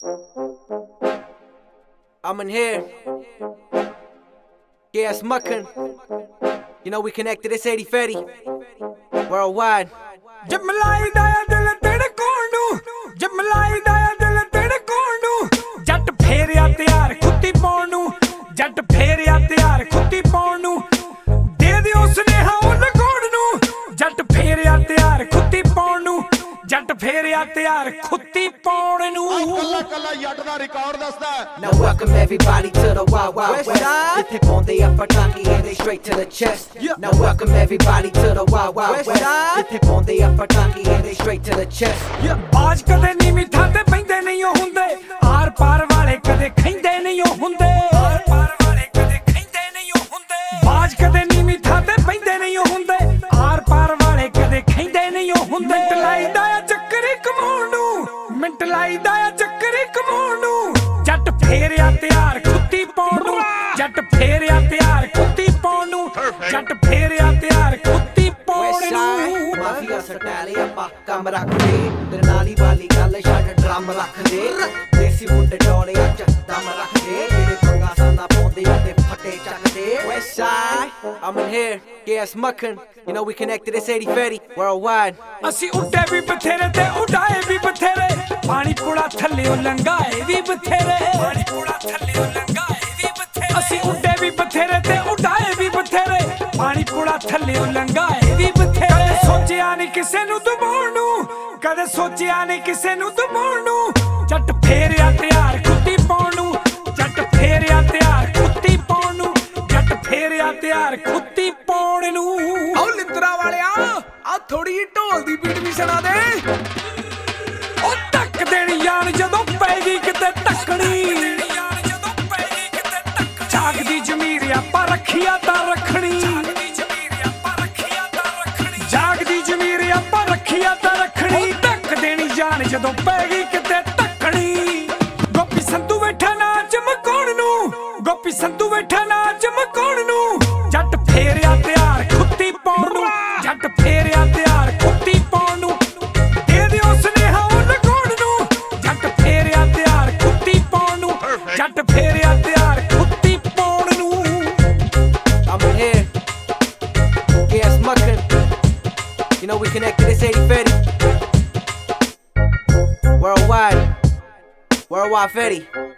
I'm in here. Yeah, it's Muckin. You know we connected, it's 80 Fetty. Worldwide. ਜਮਲਾਈ ਦਾ ਦਿਲ ਧੜਕਾਉਣ ਨੂੰ, ਜਮਲਾਈ ਦਾ ਦਿਲ ਧੜਕਾਉਣ ਨੂੰ, ਜੱਟ ਫੇਰਿਆ ਤਿਆਰ ਖੁੱਤੀ ਪਾਉਣ ਨੂੰ, ਜੱਟ ਫੇਰਿਆ ਤਿਆਰ ਖੁੱਤੀ ਪਾਉਣ ਨੂੰ, ਦੇ ਦਿਓ ਸੁਨੇਹਾ ਉਹ ਲਗਾਉਣ ਨੂੰ, ਜੱਟ ਫੇਰਿਆ ਤਿਆਰ ਖੁੱਤੀ ਪਾਉਣ ਨੂੰ, ਜੱਟ ਫੇਰਿਆ ਤਿਆਰ ਖੁੱਤੀ ਪਾਉਣ ਨੂੰ। ਕੱਲਾ ਕੱਲਾ ਜੱਟ ਦਾ ਰਿਕਾਰਡ ਦੱਸਦਾ। Now welcome everybody to the Wild Wild West. They tip on the upper donkey and they straight to the chest. Now welcome everybody to the Wild Wild West. They tip on the upper donkey and they straight to the chest. ਬਾਜ ਕਦੇ ਨੀ ਮਿੱਠਾ ਤੇ ਪੈਂਦੇ ਨਹੀਂ ਉਹ ਹੁੰਦੇ, R ਪਾਰ ਵਾਲੇ ਕਦੇ ਖੈਂਦੇ ਨਹੀਂ ਉਹ ਹੁੰਦੇ, ਆਰ ਪਾਰ ਵਾਲੇ ਕਦੇ ਖੈਂਦੇ ਨਹੀਂ ਉਹ ਹੁੰਦੇ, ਬਾਜ ਕਦੇ ਨੀ ਮਿੱਠਾ ਤੇ ਪੈਂਦੇ ਨਹੀਂ ਉਹ ਹੁੰਦੇ, ਆਰ ਪਾਰ ਵਾਲੇ ਕਦੇ ਖੈਂਦੇ ਨਹੀਂ ਉਹ ਹੁੰਦੇ। ਮਿੰਟ ਲਾਈਦਾ ਆ ਚੱਕਰ ਕਮਾਉਣ ਨੂੰ, ਮਿੰਟ ਲਾਈਦਾ ਆ ਚੱਕਰ ਕਮਾਉਣ ਨੂੰ, ਜੱਟ ਫੇਰਿਆ ਤਿਆਰ ਖੁੱਤੀ ਪਾਉਣ ਨੂੰ, ਜੱਟ ਫੇਰਿਆ ਤਿਆਰ ਖੁੱਤੀ ਪਾਉਣ ਨੂੰ, ਜੱਟ ਫੇਰਿਆ ਤਿਆਰ ਖੁੱਤੀ ਪਾਉਣ ਨੂੰ। ਮਾਫੀਆ ਸਟਾਲੇ ਆਪਾਂ ਕੰਮ ਰੱਖਦੇ, ਤੇਰੇ ਨਾਲ ਹੀ ਵਾਲੀ ਗੱਲ ਛੱਡ ਡਰਮ ਰੱਖਦੇ, ਦੇਸੀ ਮੁੰਡੇ ਡੋਲੇ ਅੱਜ ਦਮ ਰੱਖਦੇ, ਜਿਹੜੇ ਪੰਗਾ ਸਾਨਾ ਪਾਉਂਦੇ ਤੇ ਫੱਟੇ ਚੱਕਦੇ। Westside, I'm in here, yeah it's Muckin. You know we connected, it's 80 Fetty, worldwide. ਅਸੀਂ ਉੱਡੇ ਵੀ ਬਥੇਰੇ ਤੇ ਉਡਾਏ ਵੀ ਬਥੇਰੇ, ਪਾਣੀ ਪੁੜਾ ਥੱਲਿਓ ਲੰਘਾਏ ਵੀ ਬਥੇਰੇ, ਪਾਣੀ ਪੁੜਾ ਥੱਲਿਓ ਲੰਘਾਏ ਵੀ ਬਥੇਰੇ, ਅਸੀਂ ਉੱਡੇ ਵੀ ਬਥੇਰੇ ਤੇ ਉਡਾਏ ਵੀ ਬਥੇਰੇ, ਪਾਣੀ ਪੁੜਾ ਥੱਲਿਓ ਲੰਘਾਏ ਵੀ ਬਥੇਰੇ। ਸੋਚਿਆ ਨਹੀਂ ਕਿਸੇ ਨੂੰ ਦਬਾਉਣ ਨੂੰ, ਕਦੇ ਸੋਚਿਆ ਨਹੀਂ ਕਿਸੇ ਨੂੰ ਦਬਾਉਣ ਨੂੰ, ਜੱਟ ਫੇਰਿਆ ਤਿਆਰ ਖੁੱਤੀ ਪਾਉਣ ਨੂੰ, ਜੱਟ ਫੇਰਿਆ ਤਿਆਰ ਖੁੱਤੀ ਪਾਉਣ ਨੂੰ, ਜੱਟ ਫੇਰਿਆ ਤਿਆਰ ਖੁੱਤੀ ਪਾਉਣ ਨੂੰ। ਆਓ ਲਿੰਤਰਾ ਵਾਲਿਆ ਆ ਥੋੜੀ ਢੋਲ ਦੀ ਬੀਟ ਵੀ ਸੁਣਾ ਦੇ। ਉਹ ਧੱਕ ਦੇਣੀ ਯਾਰ ਜਦੋਂ ਪੈਗੀ ਕਿਤੇ ਧੱਕਣੀ, ਜਾਗਦੀ ਜ਼ਮੀਰ ਆਪਾਂ ਰੱਖੀਆ ਤਾਂ ਰੱਖਣੀ, ਜਾਗਦੀ ਜ਼ਮੀਰ ਆਪਾਂ ਰੱਖੀਆ ਤਾਂ ਰੱਖਣੀ, ਧੱਕ ਦੇਣੀ ਜਾਨ ਜਦੋਂ ਪੈਗੀ ਕਿਤੇ ਧੱਕਣੀ। ਗੋਪੀ ਸੰਧੂ ਬੈਠਾ ਨਾ ਚਮਕਾਉਣ ਨੂੰ, ਗੋਪੀ ਸੰਧੂ ਬੈਠਾ ਨਾ ਚਮਕਾਉਣ ਨੂੰ, ਜੱਟ ਫੇਰਿਆ ਤਿਆਰ ਖੁੱਤੀ ਪਾਉਣ ਨੂੰ, ਜੱਟ ਫੇਰਿਆ ਤਿਆਰ ਖੁੱਤੀ ਪਾਉਣ ਨੂੰ, ਦੇ ਦਿਓ ਸੁਨੇਹਾ ਉਹ ਲਗਾਉਣ ਨੂੰ, ਜੱਟ ਫੇਰਿਆ ਤਿਆਰ ਖੁੱਤੀ ਪਾਉਣ ਨੂੰ, ਜੱਟ ਫੇਰਿਆ ਤਿਆਰ ਖੁੱਤੀ ਪਾਉਣ ਨੂੰ। I'm in here, yeah it's Muckin. You know we connected, it's 80 Fetty, worldwide, worldwide Fetty.